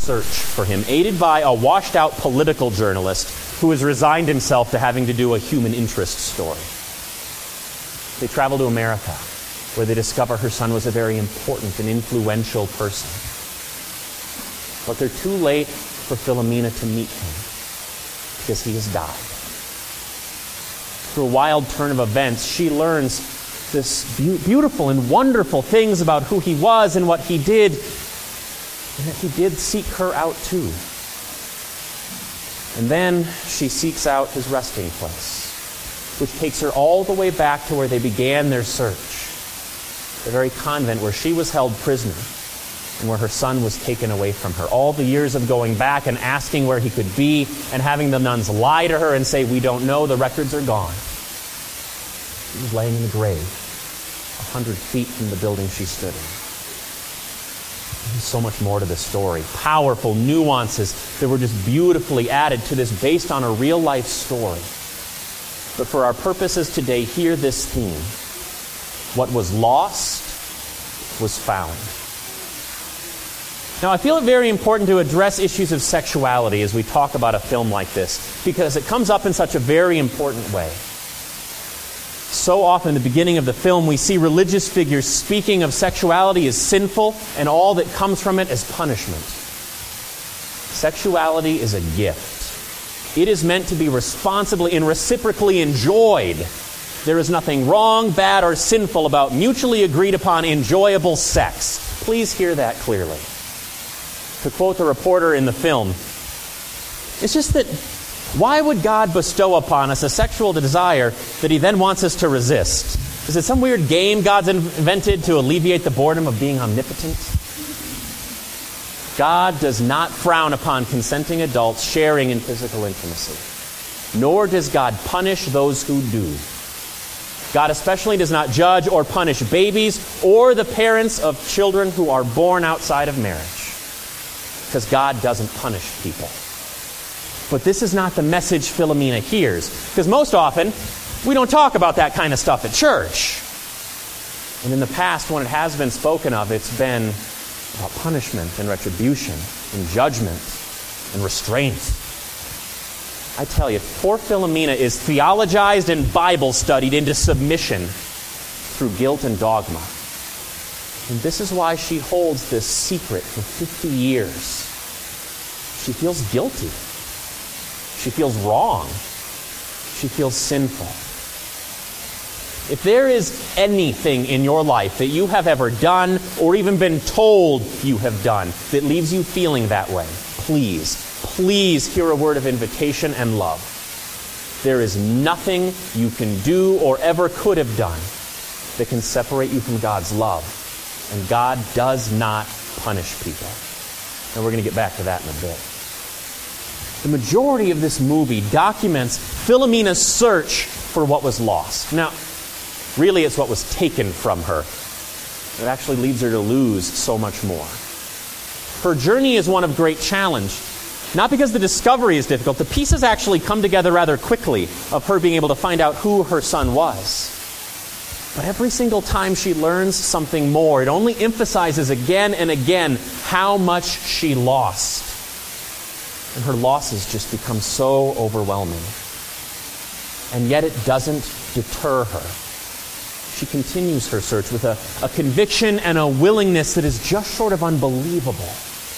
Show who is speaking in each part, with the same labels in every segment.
Speaker 1: search for him, aided by a washed-out political journalist who has resigned himself to having to do a human interest story. They travel to America, where they discover her son was a very important and influential person. But they're too late for Philomena to meet him, because he has died. Through a wild turn of events, she learns this beautiful and wonderful things about who he was and what he did, and that he did seek her out too. And then she seeks out his resting place, which takes her all the way back to where they began their search, the very convent where she was held prisoner and where her son was taken away from her. All the years of going back and asking where he could be and having the nuns lie to her and say, "We don't know, the records are gone." He was laying in the grave, 100 feet from the building she stood in. There's so much more to this story. Powerful nuances that were just beautifully added to this based on a real-life story. But for our purposes today, hear this theme. What was lost was found. Now, I feel it very important to address issues of sexuality as we talk about a film like this, because it comes up in such a very important way. So often, in the beginning of the film, we see religious figures speaking of sexuality as sinful and all that comes from it as punishment. Sexuality is a gift. It is meant to be responsibly and reciprocally enjoyed. There is nothing wrong, bad, or sinful about mutually agreed upon enjoyable sex. Please hear that clearly. To quote the reporter in the film, it's just that why would God bestow upon us a sexual desire that he then wants us to resist? Is it some weird game God's invented to alleviate the boredom of being omnipotent? God does not frown upon consenting adults sharing in physical intimacy, nor does God punish those who do. God especially does not judge or punish babies or the parents of children who are born outside of marriage, because God doesn't punish people. But this is not the message Philomena hears, because most often we don't talk about that kind of stuff at church. And in the past, when it has been spoken of, it's been about punishment and retribution and judgment and restraint. I tell you, poor Philomena is theologized and Bible studied into submission through guilt and dogma. And this is why she holds this secret for 50 years. She feels guilty. She feels wrong. She feels sinful. If there is anything in your life that you have ever done or even been told you have done that leaves you feeling that way, please hear a word of invitation and love. There is nothing you can do or ever could have done that can separate you from God's love. And God does not punish people. And we're going to get back to that in a bit. The majority of this movie documents Philomena's search for what was lost. Now, really it's what was taken from her. It actually leads her to lose so much more. Her journey is one of great challenge. Not because the discovery is difficult. The pieces actually come together rather quickly of her being able to find out who her son was. But every single time she learns something more, it only emphasizes again and again how much she lost. And her losses just become so overwhelming. And yet it doesn't deter her. She continues her search with a conviction and a willingness that is just short of unbelievable.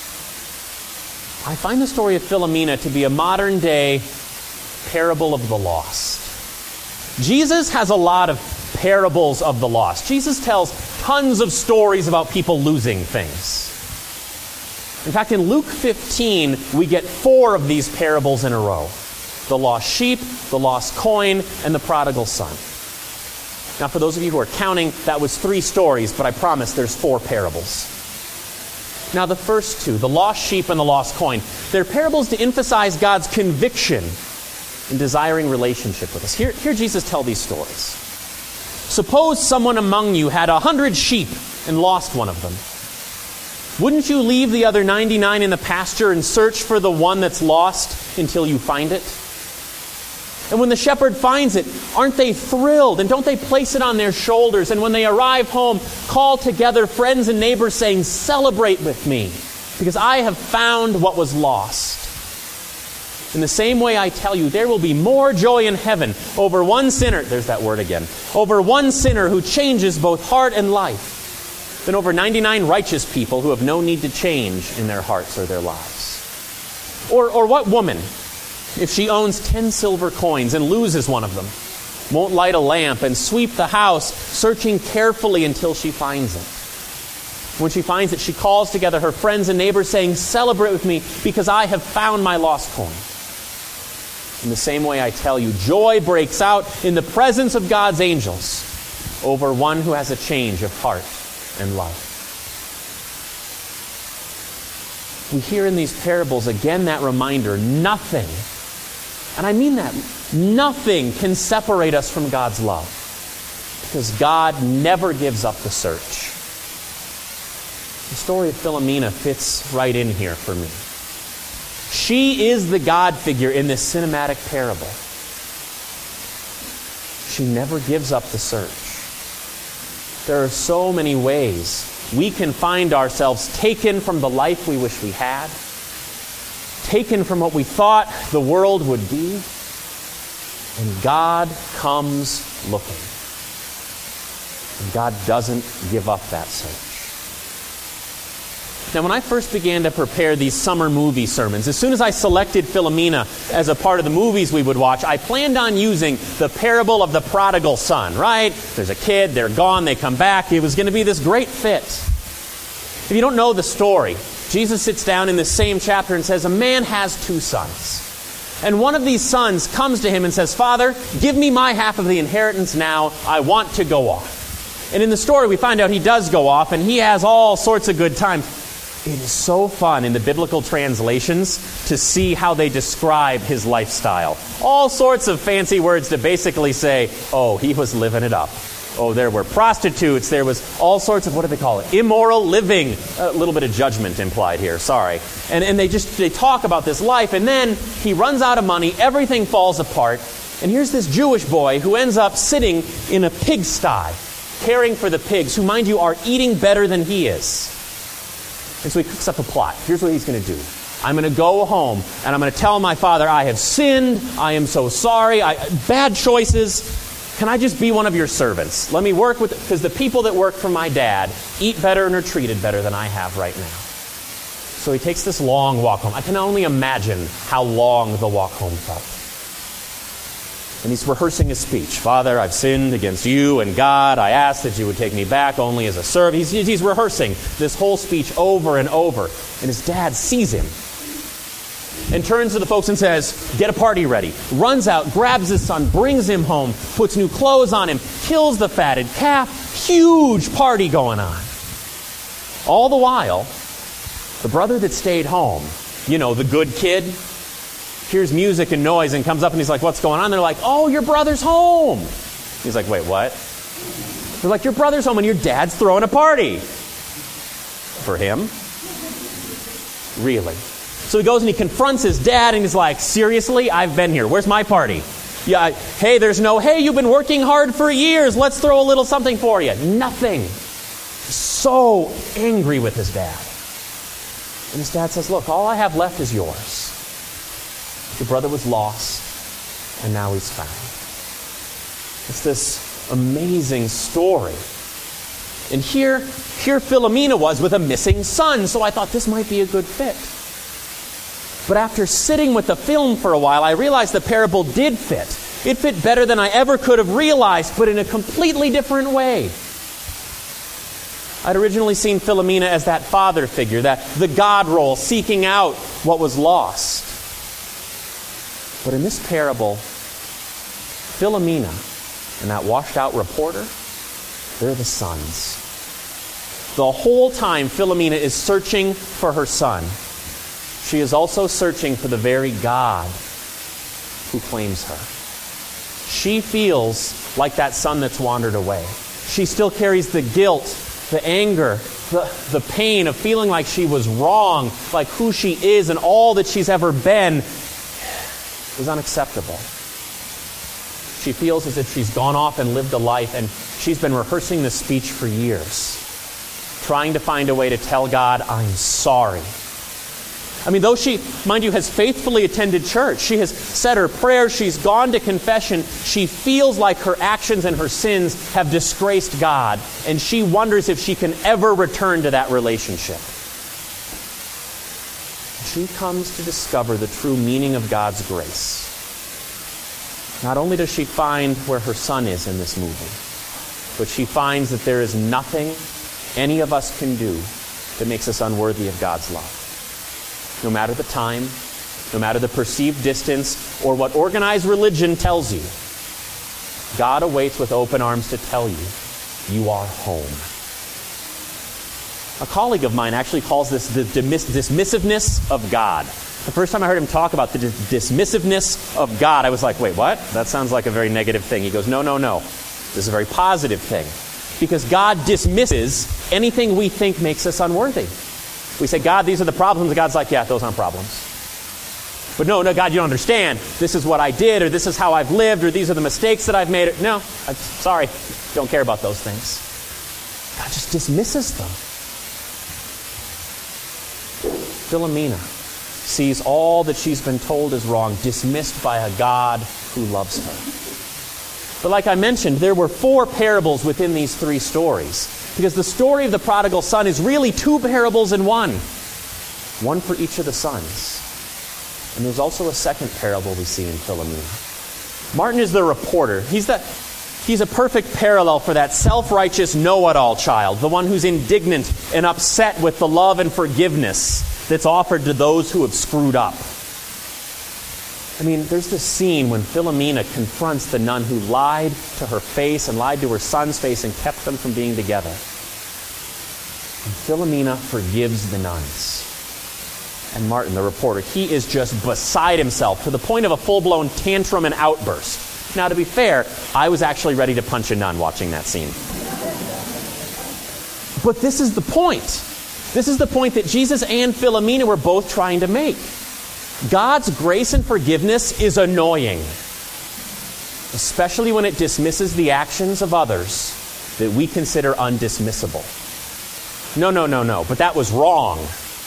Speaker 1: I find the story of Philomena to be a modern-day parable of the lost. Jesus has a lot of parables of the lost. Jesus tells tons of stories about people losing things. In fact, in Luke 15, we get 4 of these parables in a row. The lost sheep, the lost coin, and the prodigal son. Now, for those of you who are counting, that was 3 stories, but I promise there's 4 parables. Now, the first 2, the lost sheep and the lost coin, they're parables to emphasize God's conviction in desiring relationship with us. Hear Jesus tell these stories. Suppose someone among you had 100 sheep and lost one of them. Wouldn't you leave the other 99 in the pasture and search for the one that's lost until you find it? And when the shepherd finds it, aren't they thrilled? And don't they place it on their shoulders? And when they arrive home, call together friends and neighbors saying, "Celebrate with me. because I have found what was lost. In the same way I tell you, there will be more joy in heaven over one sinner, there's that word again, over one sinner who changes both heart and life, than over 99 righteous people who have no need to change in their hearts or their lives. Or what woman, if she owns 10 silver coins and loses one of them, won't light a lamp and sweep the house, searching carefully until she finds it? When she finds it, she calls together her friends and neighbors, saying, "Celebrate with me, because I have found my lost coin." In the same way I tell you, joy breaks out in the presence of God's angels over one who has a change of heart and life. We hear in these parables again that reminder, nothing, and I mean that, nothing can separate us from God's love, because God never gives up the search. The story of Philomena fits right in here for me. She is the God figure in this cinematic parable. She never gives up the search. There are so many ways we can find ourselves taken from the life we wish we had, taken from what we thought the world would be, and God comes looking. And God doesn't give up that search. Now, when I first began to prepare these summer movie sermons, as soon as I selected Philomena as a part of the movies we would watch, I planned on using the parable of the prodigal son, right? There's a kid, they're gone, they come back. It was going to be this great fit. If you don't know the story, Jesus sits down in the same chapter and says, a man has 2 sons. And one of these sons comes to him and says, "Father, give me my half of the inheritance now. I want to go off." And in the story, we find out he does go off, and he has all sorts of good times. It is so fun in the biblical translations to see how they describe his lifestyle. All sorts of fancy words to basically say, oh, he was living it up. Oh, there were prostitutes. There was all sorts of, what do they call it? Immoral living. A little bit of judgment implied here, sorry. And they talk about this life, and then he runs out of money, everything falls apart, and here's this Jewish boy who ends up sitting in a pigsty, caring for the pigs, who, mind you, are eating better than he is. And so he cooks up a plot. Here's what he's going to do. I'm going to go home, and I'm going to tell my father, I have sinned, I am so sorry, bad choices. Can I just be one of your servants? Let me work with, because the people that work for my dad eat better and are treated better than I have right now. So he takes this long walk home. I can only imagine how long the walk home felt. And he's rehearsing his speech. Father, I've sinned against you and God. I ask that you would take me back only as a servant. He's rehearsing this whole speech over and over. And his dad sees him and turns to the folks and says, get a party ready. Runs out, grabs his son, brings him home, puts new clothes on him, kills the fatted calf. Huge party going on. All the while, the brother that stayed home, you know, the good kid, hears music and noise and comes up and he's like, what's going on? They're like, oh, your brother's home. He's like, wait, what? They're like, your brother's home and your dad's throwing a party. For him? Really? So he goes and he confronts his dad and he's like, seriously? I've been here. Where's my party? Yeah, hey, you've been working hard for years. Let's throw a little something for you. Nothing. So angry with his dad. And his dad says, look, all I have left is yours. Your brother was lost, and now he's found. It's this amazing story. And here Philomena was with a missing son, so I thought this might be a good fit. But after sitting with the film for a while, I realized the parable did fit. It fit better than I ever could have realized, but in a completely different way. I'd originally seen Philomena as that father figure, the God role, seeking out what was lost. But in this parable, Philomena and that washed-out reporter, they're the sons. The whole time Philomena is searching for her son, she is also searching for the very God who claims her. She feels like that son that's wandered away. She still carries the guilt, the anger, the pain of feeling like she was wrong, like who she is and all that she's ever been is unacceptable. She feels as if she's gone off and lived a life, and she's been rehearsing this speech for years, trying to find a way to tell God, I'm sorry I mean, though she, mind you, has faithfully attended church, she has said her prayers, she's gone to confession, she feels like her actions and her sins have disgraced God, and she wonders if she can ever return to that relationship. She comes to discover the true meaning of God's grace. Not only does she find where her son is in this movie, but she finds that there is nothing any of us can do that makes us unworthy of God's love. No matter the time, no matter the perceived distance, or what organized religion tells you, God awaits with open arms to tell you, you are home. A colleague of mine actually calls this the dismissiveness of God. The first time I heard him talk about the dismissiveness of God, I was like, wait, what? That sounds like a very negative thing. He goes, no. This is a very positive thing. Because God dismisses anything we think makes us unworthy. We say, God, these are the problems. And God's like, yeah, those aren't problems. But no, God, you don't understand. This is what I did, or this is how I've lived, or these are the mistakes that I've made. No, I'm sorry. Don't care about those things. God just dismisses them. Philomena sees all that she's been told is wrong, dismissed by a God who loves her. But like I mentioned, there were 4 parables within these 3 stories. Because the story of the prodigal son is really 2 parables in one. One for each of the sons. And there's also a second parable we see in Philomena. Martin is the reporter. He's a perfect parallel for that self-righteous know-it-all child, the one who's indignant and upset with the love and forgiveness that's offered to those who have screwed up. I mean, there's this scene when Philomena confronts the nun who lied to her face and lied to her son's face and kept them from being together. And Philomena forgives the nuns. And Martin, the reporter, he is just beside himself to the point of a full-blown tantrum and outburst. Now, to be fair, I was actually ready to punch a nun watching that scene. But this is the point. This is the point that Jesus and Philomena were both trying to make. God's grace and forgiveness is annoying, especially when it dismisses the actions of others that we consider undismissible. No, but that was wrong.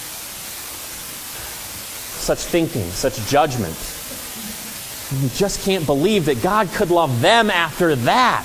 Speaker 1: Such thinking, such judgment. We just can't believe that God could love them after that.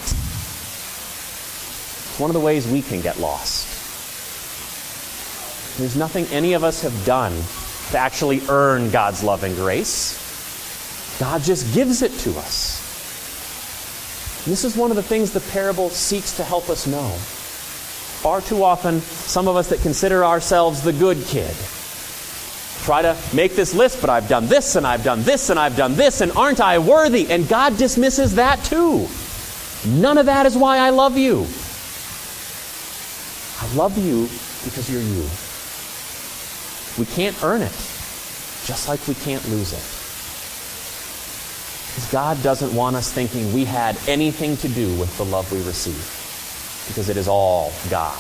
Speaker 1: It's one of the ways we can get lost. There's nothing any of us have done to actually earn God's love and grace. God just gives it to us. And this is one of the things the parable seeks to help us know. Far too often, some of us that consider ourselves the good kid try to make this list, but I've done this, and I've done this, and I've done this, and aren't I worthy? And God dismisses that too. None of that is why I love you. I love you because you're you. We can't earn it, just like we can't lose it. Because God doesn't want us thinking we had anything to do with the love we receive, because it is all God.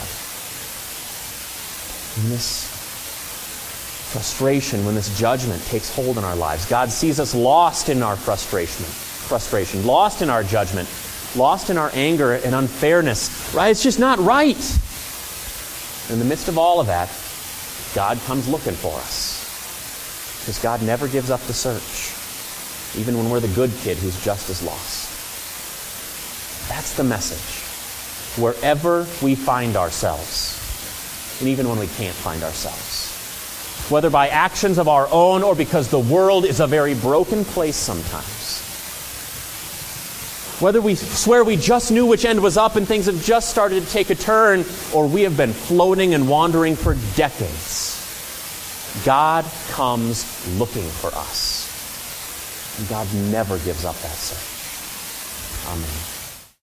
Speaker 1: When this frustration, when this judgment takes hold in our lives, God sees us lost in our frustration, lost in our judgment, lost in our anger and unfairness. Right? It's just not right. In the midst of all of that, God comes looking for us. Because God never gives up the search, even when we're the good kid who's just as lost. That's the message. Wherever we find ourselves, and even when we can't find ourselves, whether by actions of our own or because the world is a very broken place sometimes, whether we swear we just knew which end was up and things have just started to take a turn, or we have been floating and wandering for decades, God comes looking for us. And God never gives up that search. Amen.